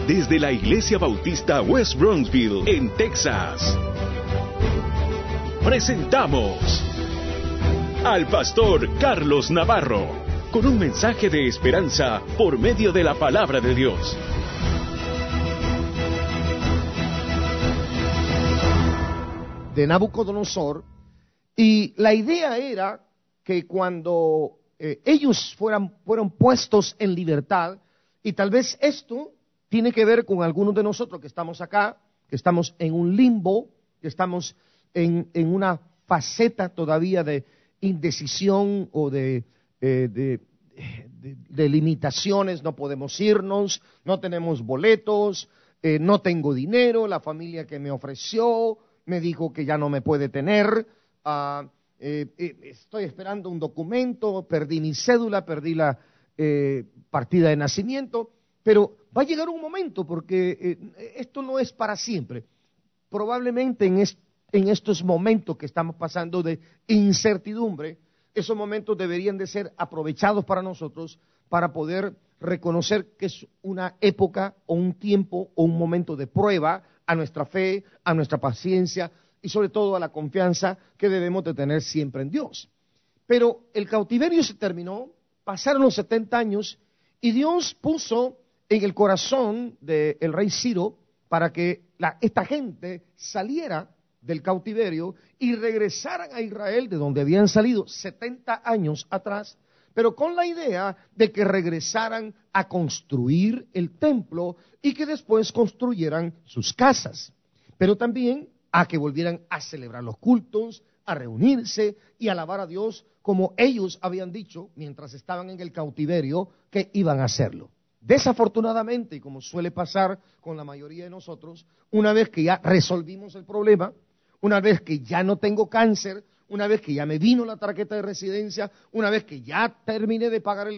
desde la Iglesia Bautista West Bronxville, en Texas. Presentamos al pastor Carlos Navarro, con un mensaje de esperanza por medio de la palabra de Dios. De Nabucodonosor, y la idea era que cuando ellos fueron puestos en libertad, y tal vez esto tiene que ver con algunos de nosotros que estamos acá, que estamos en un limbo, que estamos en una faceta todavía de indecisión o de limitaciones. No podemos irnos, no tenemos boletos, no tengo dinero, la familia que me ofreció me dijo que ya no me puede tener, estoy esperando un documento, perdí mi cédula, perdí la partida de nacimiento, pero va a llegar un momento porque esto no es para siempre. Probablemente en estos momentos que estamos pasando de incertidumbre, esos momentos deberían de ser aprovechados para nosotros para poder reconocer que es una época o un tiempo o un momento de prueba a nuestra fe, a nuestra paciencia y sobre todo a la confianza que debemos de tener siempre en Dios. Pero el cautiverio se terminó, pasaron los 70 años y Dios puso en el corazón del rey Ciro para que esta gente saliera del cautiverio y regresaran a Israel de donde habían salido 70 años atrás, pero con la idea de que regresaran a construir el templo y que después construyeran sus casas, pero también a que volvieran a celebrar los cultos, a reunirse y alabar a Dios como ellos habían dicho mientras estaban en el cautiverio que iban a hacerlo. Desafortunadamente, y como suele pasar con la mayoría de nosotros, una vez que ya resolvimos el problema, una vez que ya no tengo cáncer, una vez que ya me vino la tarjeta de residencia, una vez que ya terminé de pagar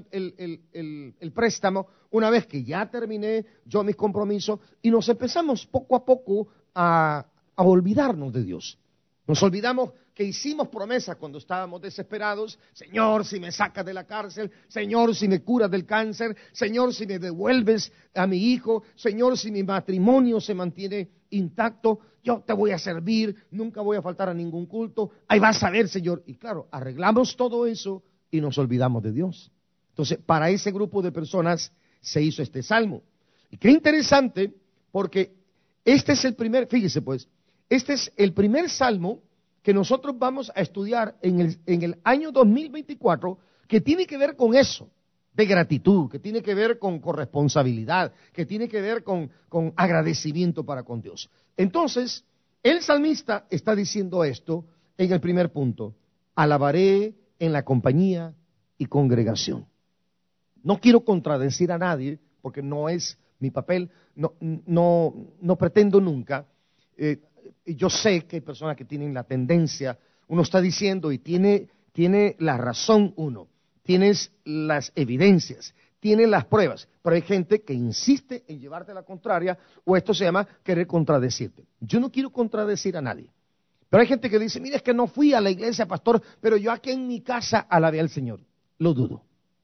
el préstamo, una vez que ya terminé yo mis compromisos, y nos empezamos poco a poco a olvidarnos de Dios. Nos olvidamos que hicimos promesas cuando estábamos desesperados. Señor, si me sacas de la cárcel, Señor, si me curas del cáncer, Señor, si me devuelves a mi hijo, Señor, si mi matrimonio se mantiene intacto, yo te voy a servir, nunca voy a faltar a ningún culto, ahí vas a ver, Señor. Y claro, arreglamos todo eso y nos olvidamos de Dios. Entonces, para ese grupo de personas se hizo este salmo. Y qué interesante, porque este es el primer, fíjese pues, este es el primer salmo que nosotros vamos a estudiar en el año 2024, que tiene que ver con eso, de gratitud, que tiene que ver con corresponsabilidad, que tiene que ver con agradecimiento para con Dios. Entonces, el salmista está diciendo esto en el primer punto: alabaré en la compañía y congregación. No quiero contradecir a nadie, porque no es mi papel, no pretendo nunca. Yo sé que hay personas que tienen la tendencia, uno está diciendo y tiene la razón uno, tienes las evidencias, tienes las pruebas, pero hay gente que insiste en llevarte la contraria, o esto se llama querer contradecirte. Yo no quiero contradecir a nadie, pero hay gente que dice: mira, es que no fui a la iglesia, pastor, pero yo aquí en mi casa alabé al Señor. Lo dudo.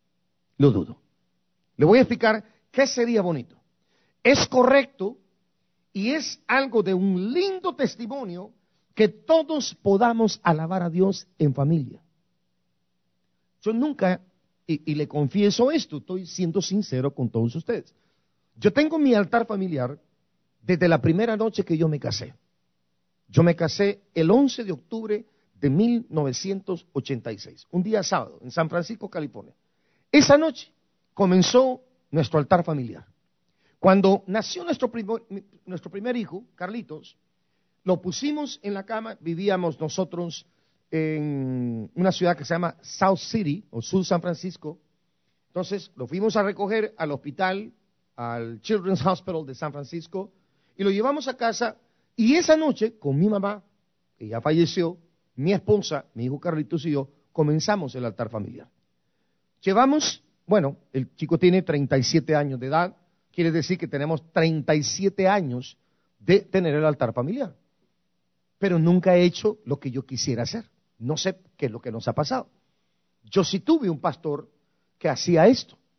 Le voy a explicar qué sería bonito. Es correcto y es algo de un lindo testimonio que todos podamos alabar a Dios en familia. Yo nunca, y le confieso esto, estoy siendo sincero con todos ustedes. Yo tengo mi altar familiar desde la primera noche que yo me casé. Yo me casé el 11 de octubre de 1986, un día sábado, en San Francisco, California. Esa noche comenzó nuestro altar familiar. Cuando nació nuestro primer hijo, Carlitos, lo pusimos en la cama. Vivíamos nosotros en una ciudad que se llama South City, o Sur San Francisco. Entonces lo fuimos a recoger al hospital, al Children's Hospital de San Francisco, y lo llevamos a casa. Y esa noche, con mi mamá, que ya falleció, mi esposa, mi hijo Carlitos y yo, comenzamos el altar familiar. Llevamos, bueno, el chico tiene 37 años de edad. Quiere decir que tenemos 37 años de tener el altar familiar. Pero nunca he hecho lo que yo quisiera hacer. No sé qué es lo que nos ha pasado. Yo sí tuve un pastor que hacía esto,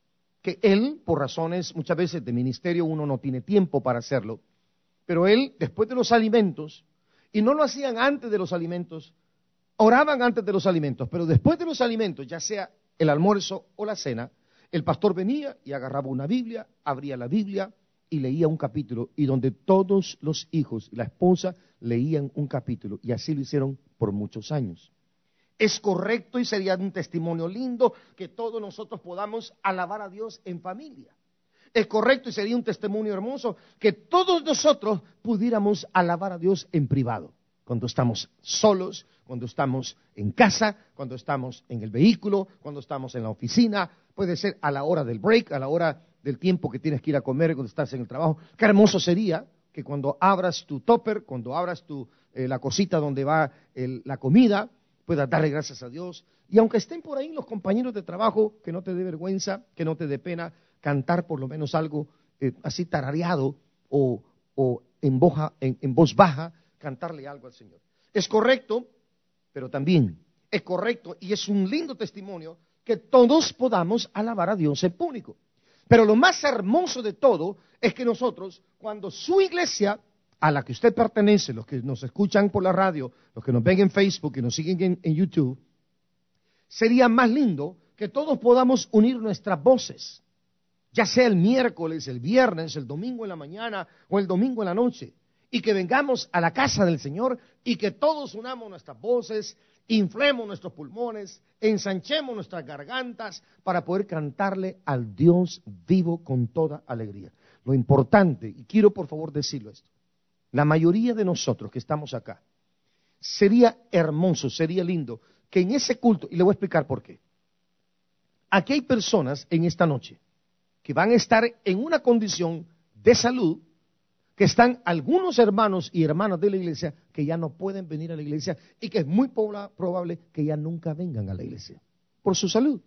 que él, por razones muchas veces de ministerio, uno no tiene tiempo para hacerlo, pero él, después de los alimentos, y no lo hacían antes de los alimentos, oraban antes de los alimentos, pero después de los alimentos, ya sea el almuerzo o la cena, el pastor venía y agarraba una Biblia, abría la Biblia y leía un capítulo, y donde todos los hijos y la esposa leían un capítulo, y así lo hicieron por muchos años. Es correcto y sería un testimonio lindo que todos nosotros podamos alabar a Dios en familia. Es correcto y sería un testimonio hermoso que todos nosotros pudiéramos alabar a Dios en privado. Cuando estamos solos, cuando estamos en casa, cuando estamos en el vehículo, cuando estamos en la oficina, puede ser a la hora del break, a la hora del tiempo que tienes que ir a comer cuando estás en el trabajo. Qué hermoso sería que cuando abras tu tupper, cuando abras la cosita donde va la comida, puedas darle gracias a Dios. Y aunque estén por ahí los compañeros de trabajo, que no te dé vergüenza, que no te dé pena, cantar por lo menos algo así tarareado o en voz baja, cantarle algo al Señor. Es correcto, pero también es correcto y es un lindo testimonio que todos podamos alabar a Dios en público. Pero lo más hermoso de todo es que nosotros, cuando su iglesia a la que usted pertenece, los que nos escuchan por la radio, los que nos ven en Facebook y nos siguen en YouTube, sería más lindo que todos podamos unir nuestras voces, ya sea el miércoles, el viernes, el domingo en la mañana o el domingo en la noche, y que vengamos a la casa del Señor y que todos unamos nuestras voces, inflemos nuestros pulmones, ensanchemos nuestras gargantas para poder cantarle al Dios vivo con toda alegría. Lo importante, y quiero por favor decirlo esto, la mayoría de nosotros que estamos acá, sería hermoso, sería lindo que en ese culto, y le voy a explicar por qué. Aquí hay personas en esta noche que van a estar en una condición de salud, que están algunos hermanos y hermanas de la iglesia que ya no pueden venir a la iglesia y que es muy probable que ya nunca vengan a la iglesia por su salud.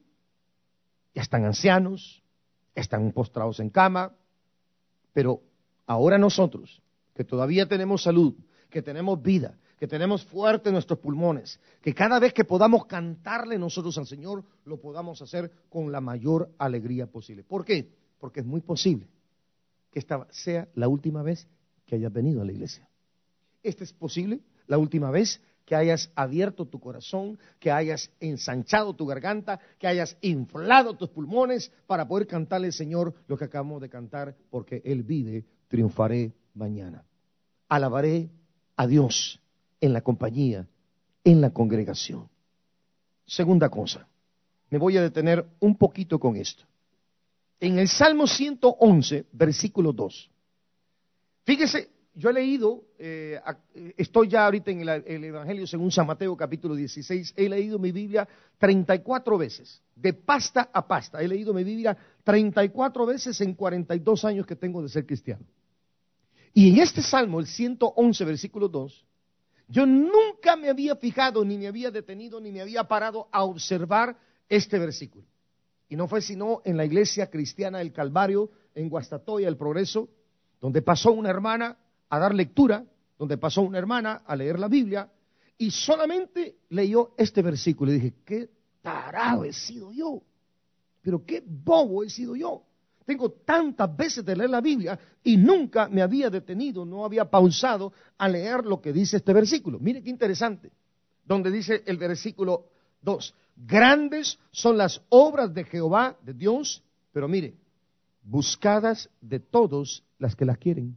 Ya están ancianos, están postrados en cama, pero ahora nosotros, que todavía tenemos salud, que tenemos vida, que tenemos fuertes nuestros pulmones, que cada vez que podamos cantarle nosotros al Señor, lo podamos hacer con la mayor alegría posible. ¿Por qué? Porque es muy posible que esta sea la última vez que hayas venido a la iglesia. Esta es posible, la última vez que hayas abierto tu corazón, que hayas ensanchado tu garganta, que hayas inflado tus pulmones para poder cantarle al Señor lo que acabamos de cantar, porque Él vive, triunfaré mañana. Alabaré a Dios en la compañía, en la congregación. Segunda cosa, me voy a detener un poquito con esto. En el Salmo 111, versículo 2. Fíjese, yo he leído, estoy ya ahorita en el Evangelio según San Mateo capítulo 16, he leído mi Biblia 34 veces, de pasta a pasta. He leído mi Biblia 34 veces en 42 años que tengo de ser cristiano. Y en este Salmo, el 111, versículo 2, yo nunca me había fijado, ni me había detenido, ni me había parado a observar este versículo. Y no fue sino en la iglesia cristiana del Calvario, en Guastatoya, El Progreso, donde pasó una hermana a dar lectura, donde pasó una hermana a leer la Biblia, y solamente leyó este versículo. Y dije, qué tarado he sido yo, pero qué bobo he sido yo. Tengo tantas veces de leer la Biblia y nunca me había detenido, no había pausado a leer lo que dice este versículo. Mire qué interesante, donde dice el versículo 2, grandes son las obras de Jehová, de Dios, pero mire, buscadas de todos las que las quieren.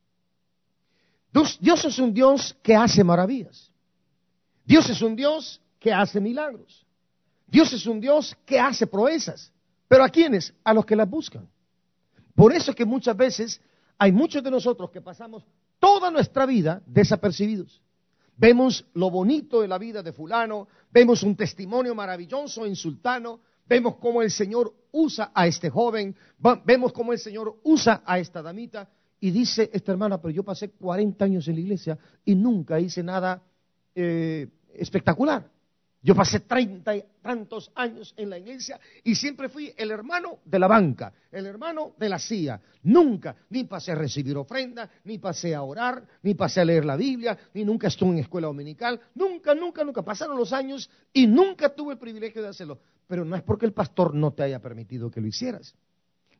Dios es un Dios que hace maravillas. Dios es un Dios que hace milagros. Dios es un Dios que hace proezas. ¿Pero a quiénes? A los que las buscan. Por eso es que muchas veces hay muchos de nosotros que pasamos toda nuestra vida desapercibidos. Vemos lo bonito de la vida de fulano, vemos un testimonio maravilloso en sultano, vemos cómo el Señor usa a este joven, vemos cómo el Señor usa a esta damita, y dice esta hermana, pero yo pasé 40 años en la iglesia y nunca hice nada espectacular. Yo pasé 30 y tantos años en la iglesia y siempre fui el hermano de la banca, el hermano de la CIA. Nunca, ni pasé a recibir ofrenda, ni pasé a orar, ni pasé a leer la Biblia, ni nunca estuve en escuela dominical. Nunca. Pasaron los años y nunca tuve el privilegio de hacerlo. Pero no es porque el pastor no te haya permitido que lo hicieras.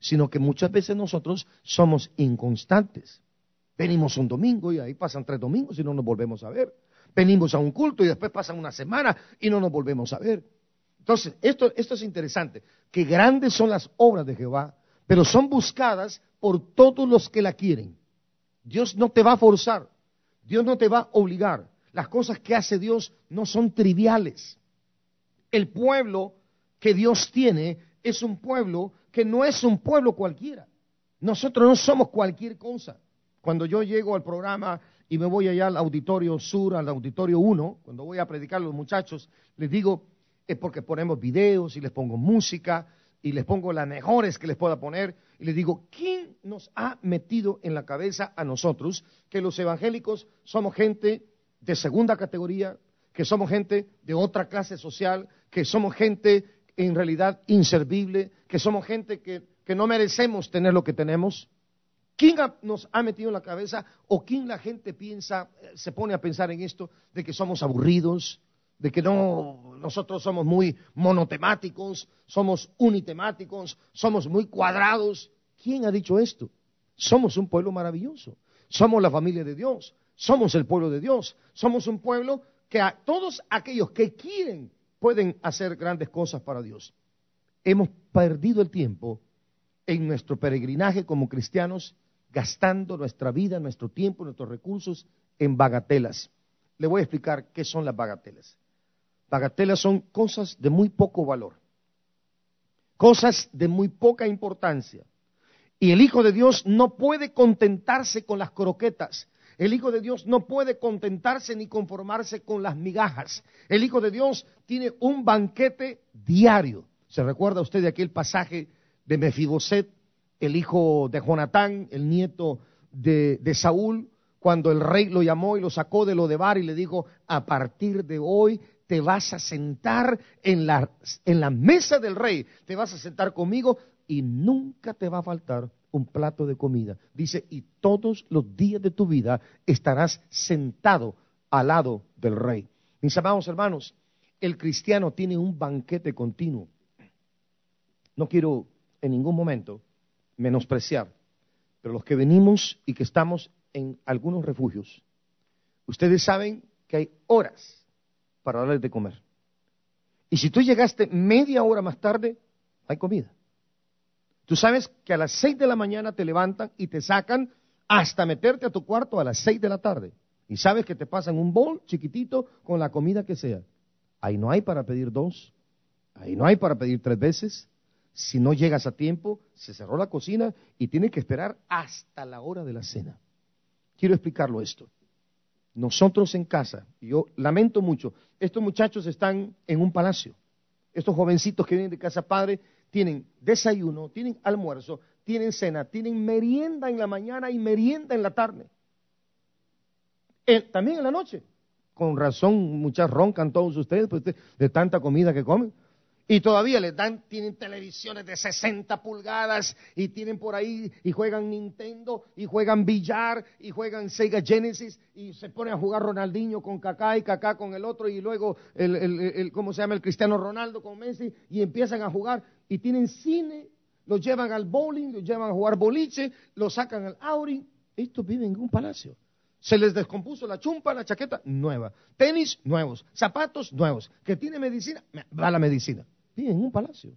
sino que muchas veces nosotros somos inconstantes. Venimos un domingo y ahí pasan 3 domingos y no nos volvemos a ver. Venimos a un culto y después pasan una semana y no nos volvemos a ver. Entonces, esto es interesante, que grandes son las obras de Jehová, pero son buscadas por todos los que la quieren. Dios no te va a forzar, Dios no te va a obligar. Las cosas que hace Dios no son triviales. El pueblo que Dios tiene es un pueblo que no es un pueblo cualquiera. Nosotros no somos cualquier cosa. Cuando yo llego al programa y me voy allá al auditorio sur, al auditorio 1, cuando voy a predicar a los muchachos, les digo, es porque ponemos videos y les pongo música y les pongo las mejores que les pueda poner y les digo, ¿quién nos ha metido en la cabeza a nosotros que los evangélicos somos gente de segunda categoría, que somos gente de otra clase social, que somos gente en realidad inservible, que somos gente que no merecemos tener lo que tenemos? ¿Quién nos ha metido en la cabeza o quién la gente piensa, se pone a pensar en esto, de que somos aburridos, de que nosotros somos muy monotemáticos, somos unitemáticos, somos muy cuadrados? ¿Quién ha dicho esto? Somos un pueblo maravilloso, somos la familia de Dios, somos el pueblo de Dios, somos un pueblo que a todos aquellos que quieren pueden hacer grandes cosas para Dios. Hemos perdido el tiempo en nuestro peregrinaje como cristianos, gastando nuestra vida, nuestro tiempo, nuestros recursos en bagatelas. Le voy a explicar qué son las bagatelas. Bagatelas son cosas de muy poco valor, cosas de muy poca importancia. Y el Hijo de Dios no puede contentarse con las croquetas. El Hijo de Dios no puede contentarse ni conformarse con las migajas. El Hijo de Dios tiene un banquete diario. ¿Se recuerda usted de aquel pasaje de Mefiboset, el hijo de Jonatán, el nieto de Saúl, cuando el rey lo llamó y lo sacó de Lodebar y le dijo, a partir de hoy te vas a sentar en la mesa del rey, te vas a sentar conmigo y nunca te va a faltar un plato de comida? Dice, y todos los días de tu vida estarás sentado al lado del rey. Mis amados hermanos, el cristiano tiene un banquete continuo. No quiero en ningún momento menospreciar, pero los que venimos y que estamos en algunos refugios, ustedes saben que hay horas para darles de comer. Y si tú llegaste media hora más tarde, hay comida. Tú sabes que a las 6 de la mañana te levantan y te sacan hasta meterte a tu cuarto a las 6 de la tarde. Y sabes que te pasan un bol chiquitito con la comida que sea. Ahí no hay para pedir 2, ahí no hay para pedir 3 veces. Si no llegas a tiempo, se cerró la cocina y tienes que esperar hasta la hora de la cena. Quiero explicarlo esto. Nosotros en casa, y yo lamento mucho, estos muchachos están en un palacio. Estos jovencitos que vienen de casa padre tienen desayuno, tienen almuerzo, tienen cena, tienen merienda en la mañana y merienda en la tarde. También en la noche. Con razón, muchas roncan todos ustedes pues, de tanta comida que comen. Y todavía tienen televisiones de 60 pulgadas y tienen por ahí y juegan Nintendo y juegan billar y juegan Sega Genesis y se ponen a jugar Ronaldinho con Kaká y Kaká con el otro y luego ¿cómo se llama? El Cristiano Ronaldo con Messi y empiezan a jugar y tienen cine, los llevan al bowling, los llevan a jugar boliche, los sacan al Audi. Estos viven en un palacio. Se les descompuso la chumpa, la chaqueta, nueva. Tenis, nuevos. Zapatos, nuevos. ¿Que tiene medicina? Va a la medicina. Viven en un palacio.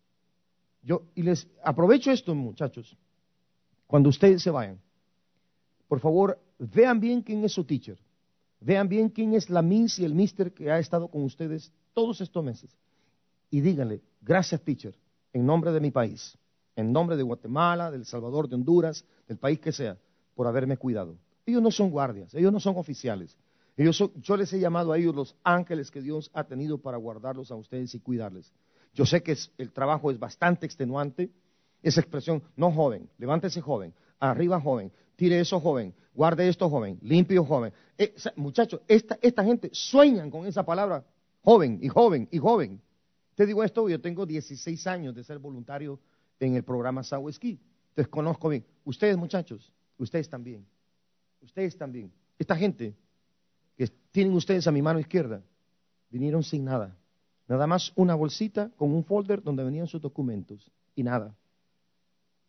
Y les aprovecho esto, muchachos. Cuando ustedes se vayan, por favor, vean bien quién es su teacher. Vean bien quién es la miss y el mister que ha estado con ustedes todos estos meses. Y díganle, gracias, teacher, en nombre de mi país, en nombre de Guatemala, de El Salvador, de Honduras, del país que sea, por haberme cuidado. Ellos no son guardias, ellos no son oficiales. Yo les he llamado a ellos los ángeles que Dios ha tenido para guardarlos a ustedes y cuidarles. Yo sé que el trabajo es bastante extenuante. Esa expresión, no joven, levántese joven, arriba joven, tire eso joven, guarde esto joven, limpio joven. Muchachos, esta gente sueñan con esa palabra, joven y joven y joven. Te digo esto, yo tengo 16 años de ser voluntario en el programa Sahuesquí. Entonces conozco bien. Ustedes, muchachos, ustedes también. Ustedes también. Esta gente que tienen ustedes a mi mano izquierda, vinieron sin nada. Nada más una bolsita con un folder donde venían sus documentos y nada.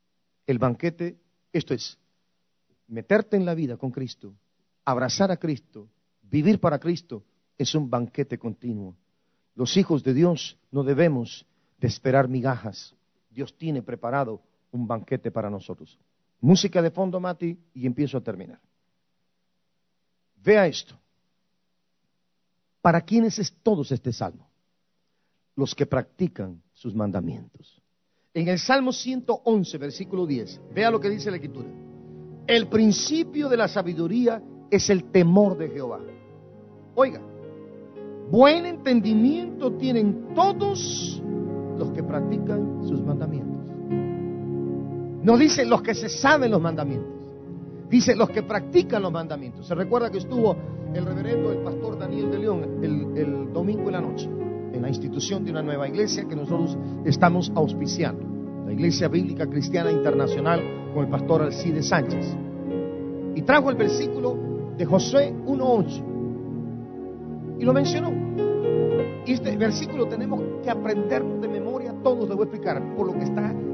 El banquete, esto es, meterte en la vida con Cristo, abrazar a Cristo, vivir para Cristo, es un banquete continuo. Los hijos de Dios no debemos de esperar migajas. Dios tiene preparado un banquete para nosotros. Música de fondo, Mati, y empiezo a terminar. Vea esto. ¿Para quiénes es todos este salmo? Los que practican sus mandamientos. En el Salmo 111, versículo 10, vea lo que dice la Escritura. El principio de la sabiduría es el temor de Jehová. Oiga, buen entendimiento tienen todos los que practican sus mandamientos. No dice los que se saben los mandamientos, dice los que practican los mandamientos. Se recuerda que estuvo el reverendo, el pastor Daniel de León, el domingo en la noche, en la institución de una nueva iglesia que nosotros estamos auspiciando, la Iglesia Bíblica Cristiana Internacional, con el pastor Alcides Sánchez. Y trajo el versículo de Josué 1:8 y lo mencionó. Y este versículo tenemos que aprenderlo de memoria, todos lo voy a explicar, por lo que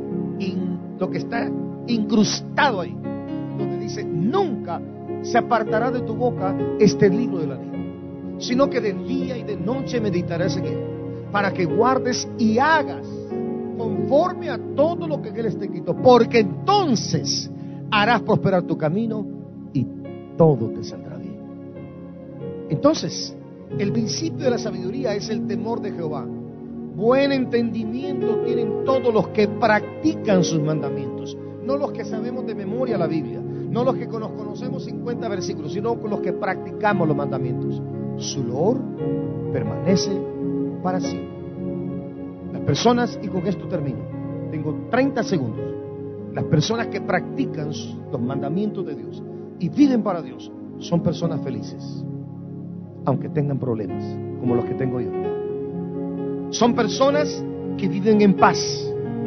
está incrustado ahí, donde dice: nunca se apartará de tu boca este libro de la ley, sino que de día y de noche meditarás en él, para que guardes y hagas conforme a todo lo que en él está escrito, porque entonces harás prosperar tu camino y todo te saldrá bien. Entonces, el principio de la sabiduría es el temor de Jehová. Buen entendimiento tienen todos los que practican sus mandamientos, no los que sabemos de memoria la Biblia, no los que nos conocemos 50 versículos, sino los que practicamos los mandamientos. Su loor permanece para siempre. Las personas, y con esto termino, tengo 30 segundos, las personas que practican los mandamientos de Dios y viven para Dios son personas felices, aunque tengan problemas como los que tengo yo. Son personas que viven en paz,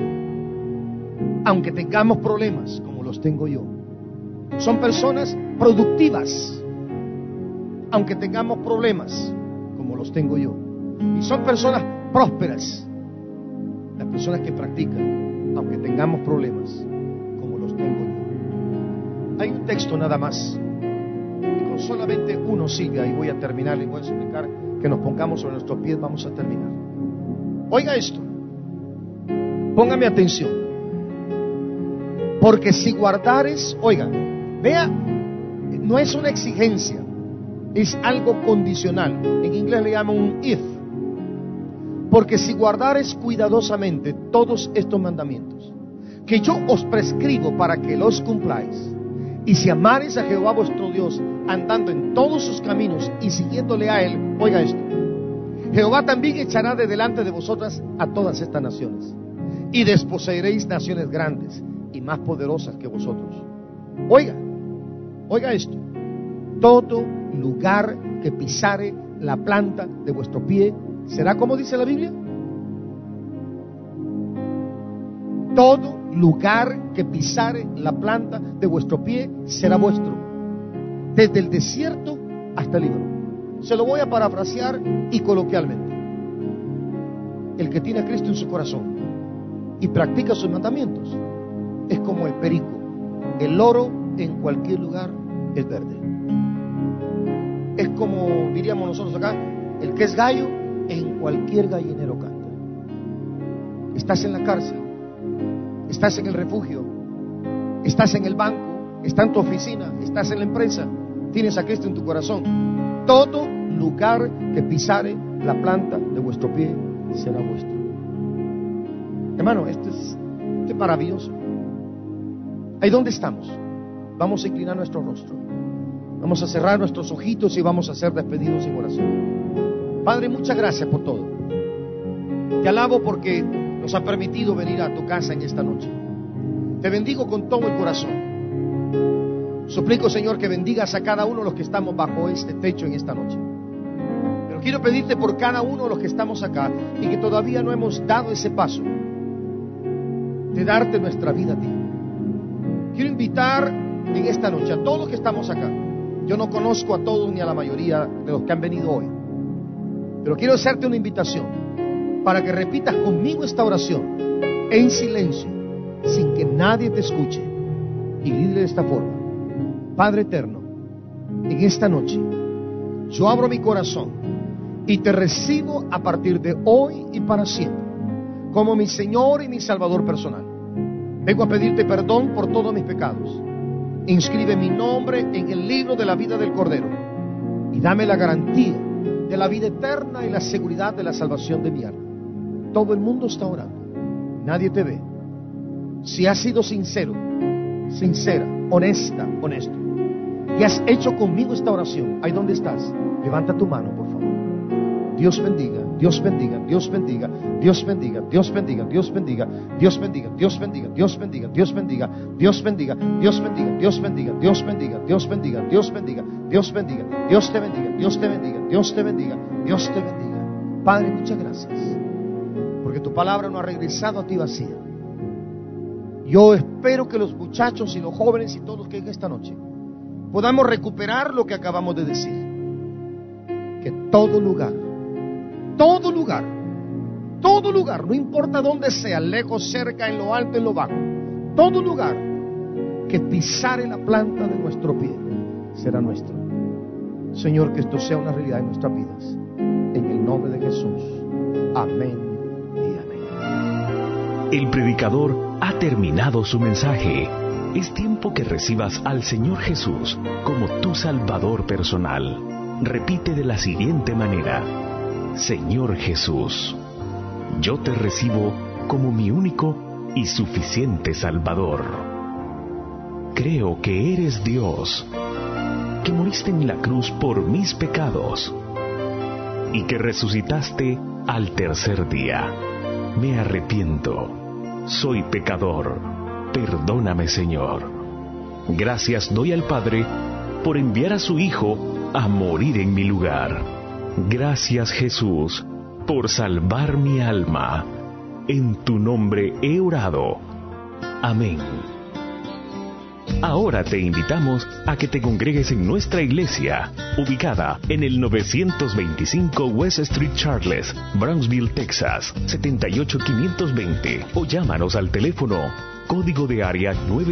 aunque tengamos problemas como los tengo yo. Son personas productivas, aunque tengamos problemas como los tengo yo. Y son personas prósperas, las personas que practican, aunque tengamos problemas como los tengo yo. Hay un texto nada más, y con solamente uno, Silvia, y voy a terminar, y voy a explicar, que nos pongamos sobre nuestros pies, vamos a terminar. Oiga esto, póngame atención, porque si guardares, oiga, vea, no es una exigencia, es algo condicional. En inglés le llaman un if. Porque si guardares cuidadosamente todos estos mandamientos que yo os prescribo para que los cumpláis, y si amares a Jehová vuestro Dios, andando en todos sus caminos y siguiéndole a él, oiga esto, Jehová también echará de delante de vosotras a todas estas naciones, y desposeeréis naciones grandes y más poderosas que vosotros. Oiga esto: todo lugar que pisare la planta de vuestro pie será, como dice la Biblia, todo lugar que pisare la planta de vuestro pie será vuestro, desde el desierto hasta el Líbano. Se lo voy a parafrasear y coloquialmente: el que tiene a Cristo en su corazón y practica sus mandamientos es como el perico. El loro en cualquier lugar es verde. Es como diríamos nosotros acá, el que es gallo en cualquier gallinero canta. Estás en la cárcel, estás en el refugio, estás en el banco, estás en tu oficina, estás en la empresa, tienes a Cristo en tu corazón. Todo lugar que pisare la planta de vuestro pie será vuestro. Hermano, esto es maravilloso. Ahí donde estamos, vamos a inclinar nuestro rostro, vamos a cerrar nuestros ojitos y vamos a ser despedidos en oración. Padre, muchas gracias por todo. Te alabo porque nos ha permitido venir a tu casa en esta noche. Te bendigo con todo el corazón. Suplico, Señor, que bendigas a cada uno de los que estamos bajo este techo en esta noche. Pero quiero pedirte por cada uno de los que estamos acá y que todavía no hemos dado ese paso de darte nuestra vida a ti. Quiero invitar en esta noche a todos los que estamos acá. Yo no conozco a todos ni a la mayoría de los que han venido hoy, pero quiero hacerte una invitación para que repitas conmigo esta oración en silencio, sin que nadie te escuche. Y dile de esta forma: Padre eterno, en esta noche yo abro mi corazón y te recibo a partir de hoy y para siempre como mi Señor y mi Salvador personal. Vengo a pedirte perdón por todos mis pecados. Inscribe mi nombre en el libro de la vida del Cordero y dame la garantía de la vida eterna y la seguridad de la salvación de mi alma. Todo el mundo está orando, nadie te ve. Si has sido sincero, sincera, honesta, honesto, y has hecho conmigo esta oración, ahí donde estás, levanta tu mano, por favor. Dios bendiga, Dios bendiga, Dios bendiga, Dios bendiga, Dios bendiga, Dios bendiga, Dios bendiga, Dios bendiga, Dios bendiga, Dios bendiga, Dios bendiga, Dios bendiga, Dios bendiga, Dios bendiga, Dios bendiga, Dios bendiga, Dios bendiga, Dios te bendiga, Dios te bendiga, Dios te bendiga, Dios te bendiga. Padre, muchas gracias, porque tu palabra no ha regresado a ti vacía. Yo espero que los muchachos y los jóvenes y todos que en esta noche podamos recuperar lo que acabamos de decir. Que todo lugar, no importa dónde sea, lejos, cerca, en lo alto, en lo bajo, todo lugar que pisare la planta de nuestro pie será nuestro. Señor, que esto sea una realidad en nuestras vidas. En el nombre de Jesús. Amén y amén. El predicador ha terminado su mensaje. Es tiempo que recibas al Señor Jesús como tu Salvador personal. Repite de la siguiente manera: Señor Jesús, yo te recibo como mi único y suficiente Salvador. Creo que eres Dios, que moriste en la cruz por mis pecados y que resucitaste al tercer día. Me arrepiento, soy pecador, perdóname, Señor. Gracias doy al Padre por enviar a su Hijo a morir en mi lugar. Gracias, Jesús, por salvar mi alma. En tu nombre he orado. Amén. Ahora te invitamos a que te congregues en nuestra iglesia, ubicada en el 925 West Street Charles, Brownsville, Texas, 78520, o llámanos al teléfono código de área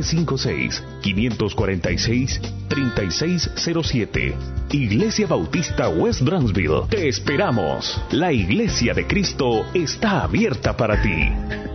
956-546-3607. Iglesia Bautista West Brownsville. Te esperamos. La Iglesia de Cristo está abierta para ti.